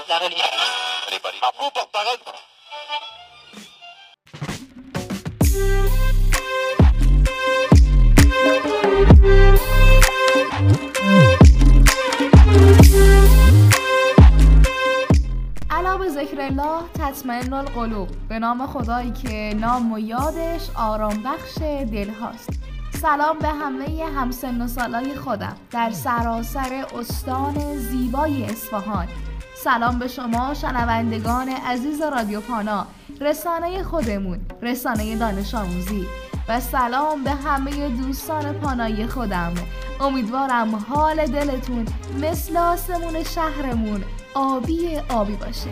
الا به ذکر الله تطمئن القلوب. به نام خدایی که نام و یادش آرام بخش دل هاست. سلام به همه همسن و سالای خودم در سراسر استان زیبای اصفهان. سلام به شما شنوندگان عزیز رادیو پانا، رسانه خودمون، رسانه دانش آموزی، و سلام به همه دوستان پانایی خودم. امیدوارم حال دلتون مثل آسمون شهرمون آبی باشه.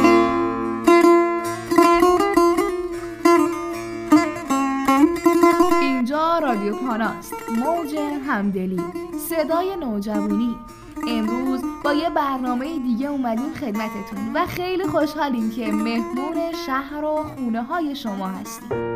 اینجا رادیو پاناست، موج همدلی، صدای نوجوانی. امروز با یه برنامه دیگه اومدیم خدمتتون و خیلی خوشحالیم که مهمون شهر و خونه های شما هستیم.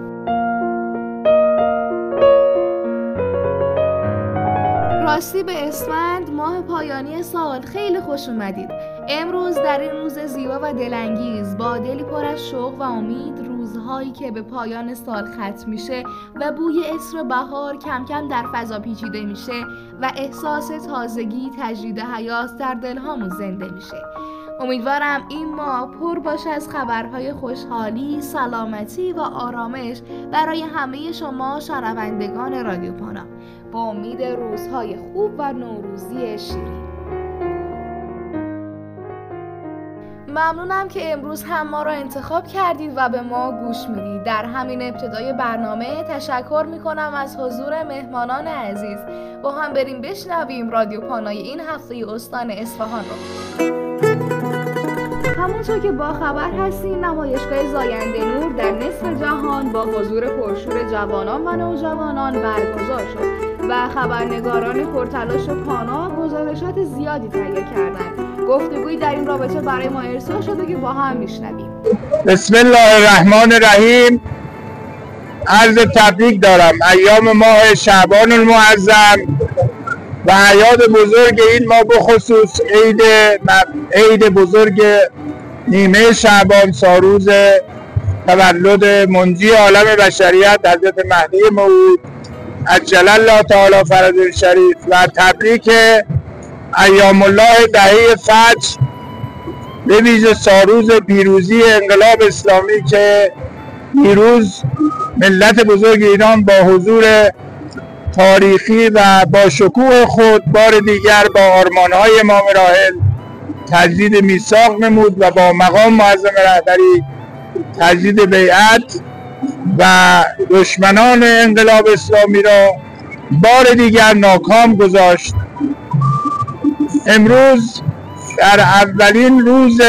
راستی به اسفند، ماه پایانی سال، خیلی خوش اومدید. امروز در این روز زیبا و دلانگیز با دلی پر از شوق و امید، روزهایی که به پایان سال ختم میشه و بوی عطر بهار کم کم در فضا پیچیده میشه و احساس تازگی، تجدید حیات در دلهامون زنده میشه. امیدوارم این ماه پر باشه از خبرهای خوشحالی، سلامتی و آرامش برای همه شما شنوندگان رادیو پانا، با امید روزهای خوب و نوروزی شیرین. ممنونم که امروز هم ما را انتخاب کردید و به ما گوش میدید. در همین ابتدای برنامه تشکر میکنم از حضور مهمانان عزیز. با هم بریم بشنویم رادیو پانای این هفته استان اصفهان رو. همونطور که با خبر هستیم، نمایشگاه زاینده نور در نصف جهان با حضور پرشور جوانان و نوجوانان برگزار شد و خبرنگاران پرتلاش پانا گزارشات زیادی تهیه کردند. گفتگویی در این رابطه برای ما ارسال شده که با هم میشنویم. بسم الله الرحمن الرحیم. عرض تبریک دارم. ایام ماه شعبان المعظم و اعیاد بزرگ این ماه، بخصوص عید بزرگ نیمه شعبان، ساروز تولد منجی عالم بشریت حضرت مهدی موعود عجل الله تعالی فرجه الشریف، و تبریک ایام الله دهه فجر، به ویژه ساروز پیروزی انقلاب اسلامی که دیروز ملت بزرگ ایران با حضور تاریخی و با شکوه خود بار دیگر با آرمان‌های امام راحل تجدید میثاق نمود و با مقام معظم رهبری تجدید بیعت و دشمنان انقلاب اسلامی را بار دیگر ناکام گذاشت. امروز در اولین روز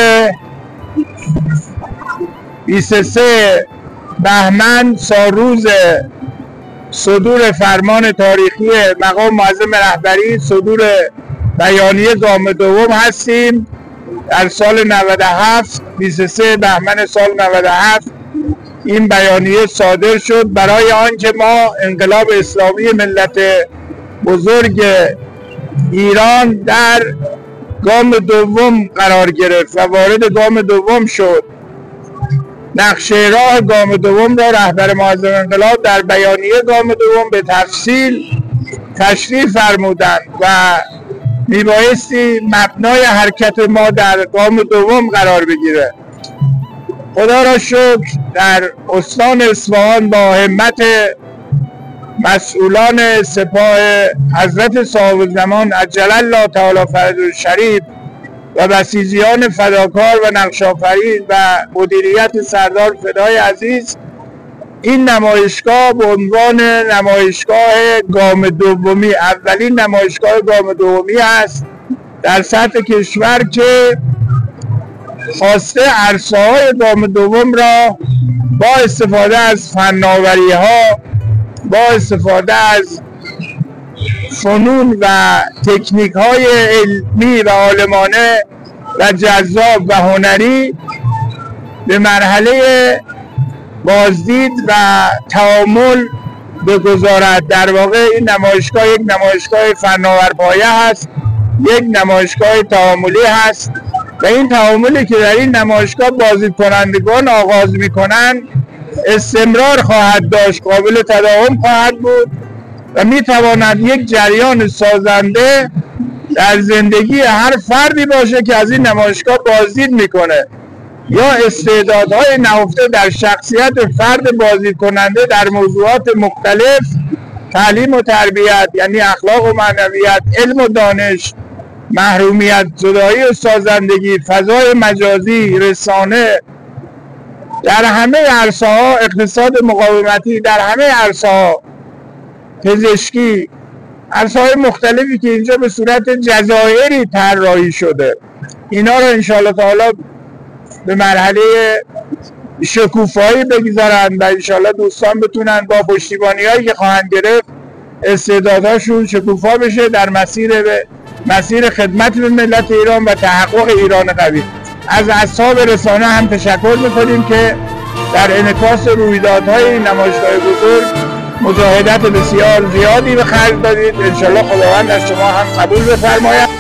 23 بهمن، سالروز صدور فرمان تاریخی مقام معظم رهبری، صدور بیانیه گام دوم هستیم. در سال 97 23 بهمن سال 97 این بیانیه صادر شد برای آنکه ما انقلاب اسلامی ملت بزرگ ایران در گام دوم قرار گرفت و وارد گام دوم شد. نقشه راه گام دوم را رهبر معظم انقلاب در بیانیه گام دوم به تفصیل تشریح فرمودند و میبایستی مبنای حرکت ما در گام دوم قرار بگیره. خدا را شکر در استان اصفهان با همت مسئولان سپاه حضرت صاحب الزمان عجل الله تعالی فرجه الشریف و بسیجیان فداکار و نقش‌آفرین و مدیریت سردار فدای عزیز، این نمایشگاه به عنوان نمایشگاه گام دومی، اولین نمایشگاه گام دومی است در سطح کشور که خواسته عرصه‌های گام دوم را با استفاده از فناوری‌ها، با استفاده از فنون و تکنیک‌های علمی و عالمانه و جذاب و هنری به مرحله بازدید و تعامل بگذارد. در واقع این نمایشگاه یک نمایشگاه فناورپایه هست، یک نمایشگاه تعاملی هست و این تعاملی که در این نمایشگاه بازدیدکنندگان آغاز میکنن استمرار خواهد داشت، قابل تداوم خواهد بود و میتواند یک جریان سازنده در زندگی هر فردی باشه که از این نمایشگاه بازدید میکنه یا استعدادهای نهفته در شخصیت فرد بازدید کننده در موضوعات مختلف، تعلیم و تربیت یعنی اخلاق و معنویت، علم و دانش، محرومیت زدایی و سازندگی، فضای مجازی، رسانه، در همه عرصه‌ها، اقتصاد مقاومتی، در همه عرصه‌ها، پزشکی، عرصه‌های مختلفی که اینجا به صورت جزایری طراحی شده، اینا رو انشاءالله تعالی به مرحله شکوفایی بگذارن و انشاءالله دوستان بتونن با پشتیبانی‌هایی که خواهند گرفت استعدادهاشون شکوفا بشه در مسیر خدمت به ملت ایران و تحقق ایران قوی. از اصحاب رسانه هم تشکر می‌کنیم که در انعکاس رویدادهای این نمایشگاه بزرگ مجاهدت بسیار زیادی به خرج دادید. انشاءالله خداوند از شما هم قبول بفرماید.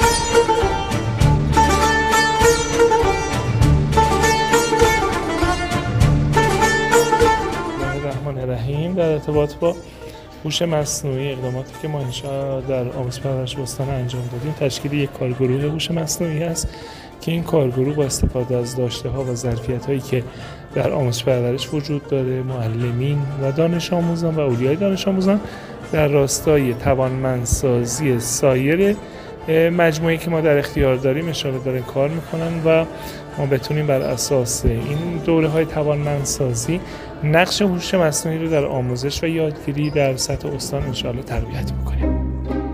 رحیم در ارتباط با هوش مصنوعی، اقداماتی که ما انشاء در آموزش پرورش بستان انجام دادیم، تشکیل یک کارگروه هوش مصنوعی است که این کارگروه با استفاده از داشته‌ها و ظرفیت‌هایی که در آموزش پرورش وجود داره، معلمین و دانش آموزان و اولیای دانش آموزان در راستای توانمندسازی سایر مجموعه‌ای که ما در اختیار داریم اشاره داره کار میکنن و ما بتونیم بر اساس این دوره‌های توانمندسازی نقش هوش مصنوعی رو در آموزش و یادگیری در سطح استان انشاءالله تقویت بکنیم.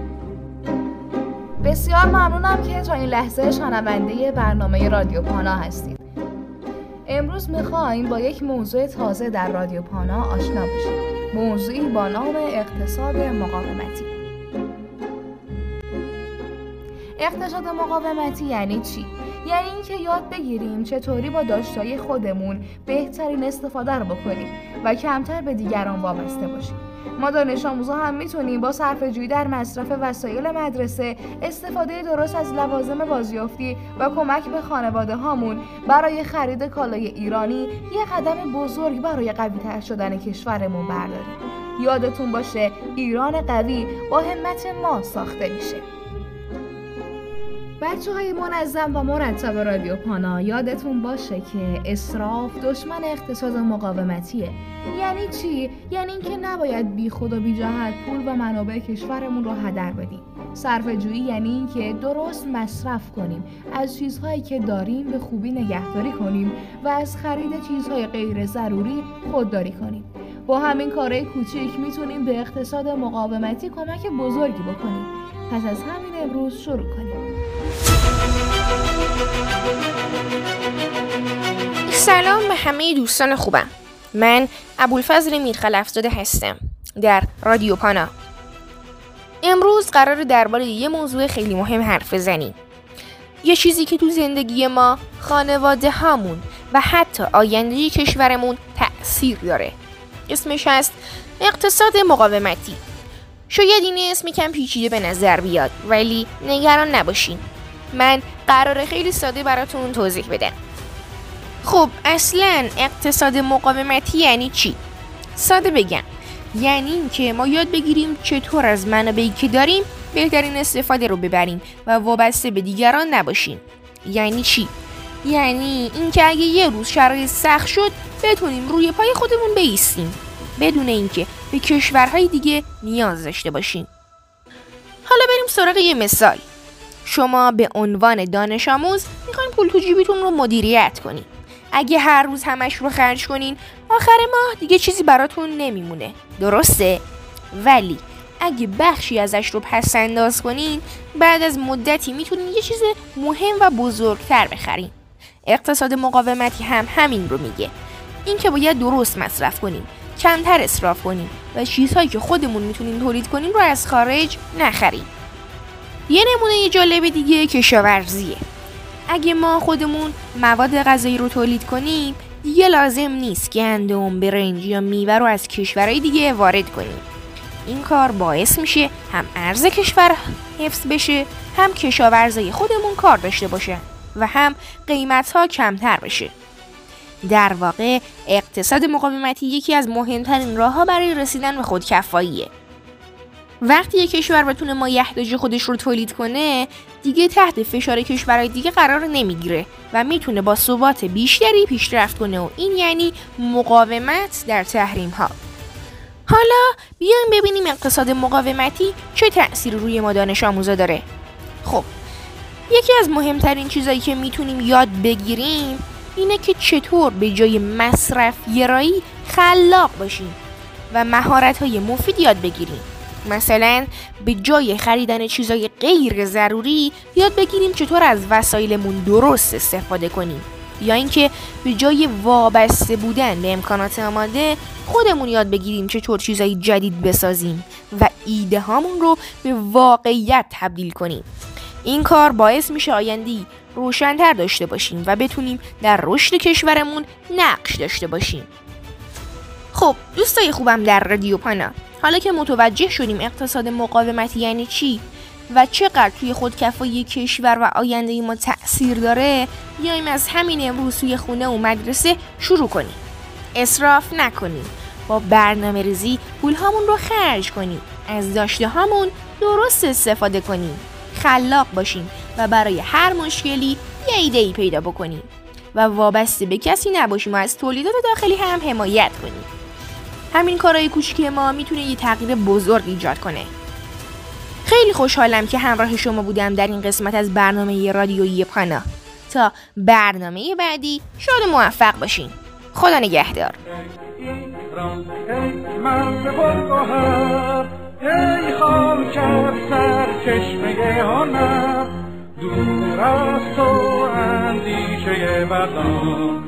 بسیار ممنونم که تا این لحظه شنونده برنامه رادیو پانا هستید. امروز میخوایم با یک موضوع تازه در رادیو پانا آشنا بشیم. موضوعی با نام اقتصاد مقاومتی. اقتصاد مقاومتی یعنی چی؟ یعنی اینکه یاد بگیریم چطوری با داشته‌های خودمون بهترین استفاده رو بکنیم و کمتر به دیگران وابسته باشیم. ما دانش آموزا هم میتونیم با صرفه‌جویی در مصرف وسایل مدرسه، استفاده درست از لوازم بازیافتی و کمک به خانواده هامون برای خرید کالای ایرانی یک قدم بزرگ برای قوی‌تر شدن کشورمون برداریم. یادتون باشه ایران قوی با همت ما ساخته میشه. بچه‌های منظم و مرتب رادیو پانا، یادتون باشه که اسراف دشمن اقتصاد مقاومتیه. یعنی چی؟ یعنی اینکه نباید بی خود و بی جهت پول و منابع کشورمون رو هدر بدیم. صرفه‌جویی یعنی اینکه درست مصرف کنیم، از چیزهایی که داریم به خوبی نگهداری کنیم و از خرید چیزهای غیر ضروری خودداری کنیم. با همین کارهای کوچیک میتونیم به اقتصاد مقاومتی کمک بزرگی بکنیم. پس از همین امروز شروع کنیم. سلام به همه دوستان خوبم. من ابوالفضل میرخلفزاده هستم در رادیو پانا. امروز قراره درباره یه موضوع خیلی مهم حرف بزنیم. یه چیزی که تو زندگی ما، خانواده هامون و حتی آینده کشورمون تأثیر داره. اسمش هست اقتصاد مقاومتی. شاید این اسم کم پیچیده به نظر بیاد، ولی نگران نباشین. من قراره خیلی ساده براتون توضیح بدم. خب اصلا اقتصاد مقاومتی یعنی چی؟ ساده بگم، یعنی این که ما یاد بگیریم چطور از منابعی که داریم بهترین استفاده رو ببریم و وابسته به دیگران نباشیم. یعنی چی؟ یعنی اینکه اگه یه روز شرایط سخت شد بتونیم روی پای خودمون بایستیم بدون اینکه به کشورهای دیگه نیاز داشته باشیم. حالا بریم سراغ یه مثال. شما به عنوان دانش آموز میخواین پول تو جیبتون رو مدیریت کنین. اگه هر روز همش رو خرج کنین، آخر ماه دیگه چیزی براتون نمیمونه. درسته؟ ولی اگه بخشی ازش رو پس انداز کنین، بعد از مدتی میتونین یه چیز مهم و بزرگتر بخرین. اقتصاد مقاومتی هم همین رو میگه. این که باید درست مصرف کنیم، کمتر اسراف کنیم و چیزهایی که خودمون میتونیم تولید کنیم رو از خارج نخریم. یه نمونه جالب دیگه کشاورزیه. اگه ما خودمون مواد غذایی رو تولید کنیم، دیگه لازم نیست گندم، برنج یا میوه رو از کشورهای دیگه وارد کنیم. این کار باعث میشه هم ارز کشور حفظ بشه، هم کشاورزای خودمون کار داشته باشه. و هم قیمت‌ها کمتر بشه. در واقع اقتصاد مقاومتی یکی از مهمترین راه‌ها برای رسیدن به خودکفاییه. وقتی یک کشور بتونه مایحتاج خودش رو تولید کنه، دیگه تحت فشار کشورهای دیگه قرار نمیگیره و میتونه با ثبات بیشتری پیشرفت کنه و این یعنی مقاومت در تحریم‌ها. حالا بیایم ببینیم اقتصاد مقاومتی چه تأثیری روی ما دانش آموزا داره. خب، یکی از مهمترین چیزایی که میتونیم یاد بگیریم اینه که چطور به جای مصرف گرایی خلاق باشیم و مهارت‌های مفید یاد بگیریم. مثلا به جای خریدن چیزای غیر ضروری یاد بگیریم چطور از وسایلمون درست استفاده کنیم، یا اینکه به جای وابسته بودن به امکانات آماده خودمون یاد بگیریم چطور چیزای جدید بسازیم و ایده هامون رو به واقعیت تبدیل کنیم. این کار باعث میشه آینده‌ای روشن‌تر داشته باشیم و بتونیم در رشد کشورمون نقش داشته باشیم. خب دوستای خوبم در رادیو پانا، حالا که متوجه شدیم اقتصاد مقاومتی یعنی چی و چقدر توی خودکفایی کشور و آینده ما تأثیر داره، بیایم از همین امروز توی خونه و مدرسه شروع کنیم. اسراف نکنیم، با برنامه ریزی پول هامون رو خرج کنیم، از داشته هامون درست استفاده کنیم، خلاق باشیم و برای هر مشکلی یه ایده‌ای پیدا بکنیم و وابسته به کسی نباشیم و از تولیدات داخلی هم حمایت کنیم. همین کارهای کوچیک ما میتونه یه تغییر بزرگ ایجاد کنه. خیلی خوشحالم که همراه شما بودم در این قسمت از برنامه رادیویی پانا. تا برنامه بعدی شاد و موفق باشین. خدا نگهدار. ای خاکر سرچشمه هنر، دور از تو اندیشه بدان،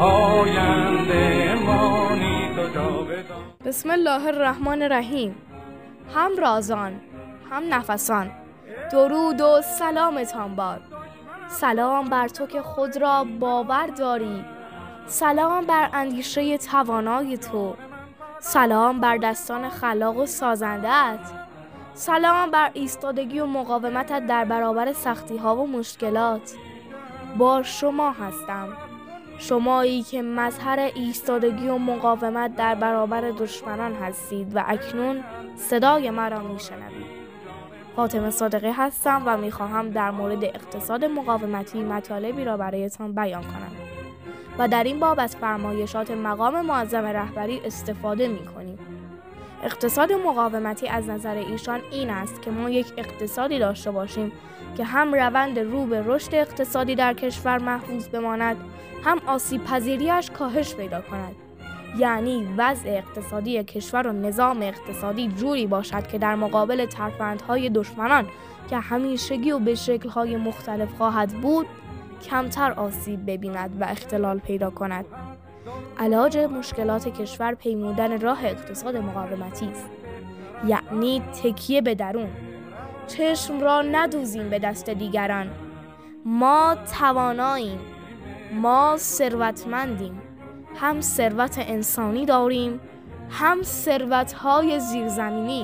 پاینده مانی تو جاودان. بسم الله الرحمن الرحیم. هم رازان هم نفسان، درود و سلامتان باد. سلام بر تو که خود را باور داری، سلام بر اندیشه توانای تو، سلام بر دستان خلاق و سازنده‌ات، سلام بر ایستادگی و مقاومتت در برابر سختی‌ها و مشکلات. با شما هستم، شمایی که مظهر ایستادگی و مقاومت در برابر دشمنان هستید و اکنون صدای مرا میشنوید. فاطمه صادقی هستم و میخواهم در مورد اقتصاد مقاومتی مطالبی را برایتان بیان کنم و در این باب از فرمایشات مقام معظم رهبری استفاده میکنیم. اقتصاد مقاومتی از نظر ایشان این است که ما یک اقتصادی داشته باشیم که هم روند رو به رشد اقتصادی در کشور محفوظ بماند، هم آسیب پذیریش کاهش پیدا کند. یعنی وضع اقتصادی کشور و نظام اقتصادی جوری باشد که در مقابل ترفندهای دشمنان که همیشگی و به شکل‌های مختلف خواهد بود کمتر آسیب ببیند و اختلال پیدا کند. علاج مشکلات کشور پیمودن راه اقتصاد مقاومتی است، یعنی تکیه به درون. چشم را ندوزیم به دست دیگران. ما تواناییم، ما ثروتمندیم، هم ثروت انسانی داریم هم ثروت‌های زیرزمینی.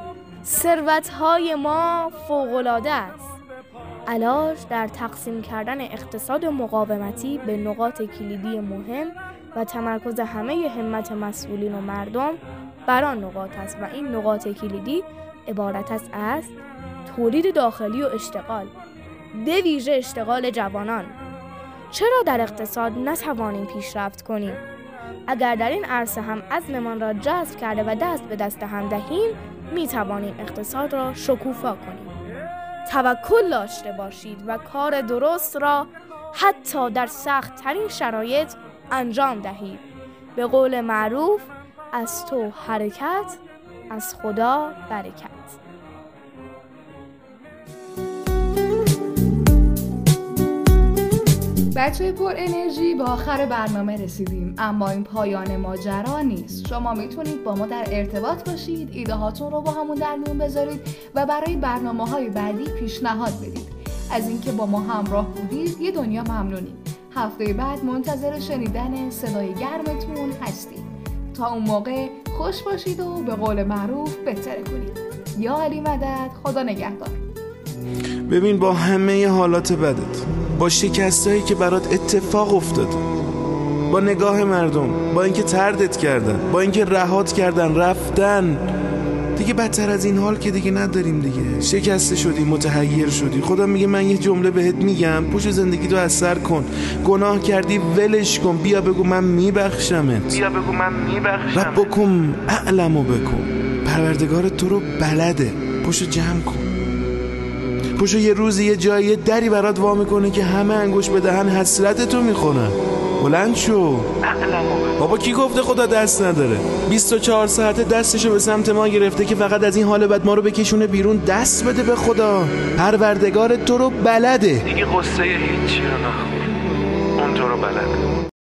ثروت‌های ما فوق‌العاده است. علاج در تقسیم کردن اقتصاد مقاومتی به نقاط کلیدی مهم و تمرکز همه همت مسئولین و مردم بر آن نقاط است و این نقاط کلیدی عبارت است از تولید داخلی و اشتغال، به ویژه اشتغال جوانان. چرا در اقتصاد نتوانیم پیشرفت کنیم؟ اگر در این عرصه هم عزممان را جذب کرده و دست به دست هم دهیم می توانیم اقتصاد را شکوفا کنیم. توکل داشته باشید و کار درست را حتی در سخت ترین شرایط انجام دهید. به قول معروف از تو حرکت، از خدا برکت. بچه پر انرژی به آخر برنامه رسیدیم، اما این پایان ماجرا نیست. شما میتونید با ما در ارتباط باشید، ایده هاتون رو با همون در میون بذارید و برای برنامه‌های بعدی پیشنهاد بدید. از اینکه با ما همراه بودید یه دنیا ممنونیم. هفته بعد منتظر شنیدن صدای گرمتون هستیم. تا اون موقع خوش باشید و به قول معروف بهتره کنید. یا علی مدد، خدا نگهدار. ببین با همه حالات بدت با شکستایی که برات اتفاق افتاده، با نگاه مردم، با اینکه طردت کردن، با اینکه رهات کردن رفتن. دیگه بدتر از این حال که دیگه نداریم دیگه. شکسته شدی، متحیر شدی. خدا میگه من یه جمله بهت میگم، پشت زندگی تو از سر کن. گناه کردی ولش کن، بیا بگو من میبخشمت. ربکم اعلمو بکن. پروردگار تو رو بلده. پشت جمع کن. پشت یه روزی یه جایی دری برات وا میکنه که همه انگوش به دهن حسرتتو میخونن. بلند شو. بابا کی گفته خدا دست نداره؟ 24 ساعته دستشو به سمت ما گرفته که فقط از این حال بد ما رو بکشونه بیرون. دست بده به خدا. پروردگار تو رو بلده. دیگه قصه هیچی رو نخور، اون تو رو بلده.